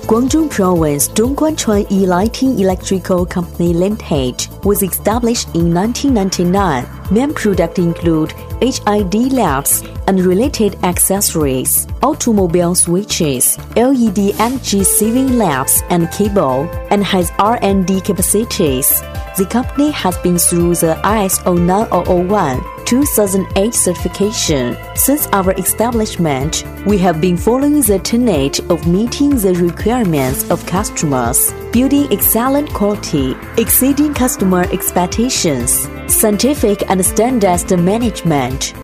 Guangdong Province Dongguanchuan E-Lighting Electrical Company Limited was established in 1999. Main products include HID lamps and related accessories, automobile switches, LED energy saving lamps and cable, and has R&D capacities. The company has been through the ISO 9001/2008 certification. Since our establishment, we have been following the tenet of meeting the requirements of customers, building excellent quality, exceeding customer expectations, scientific and standardized management.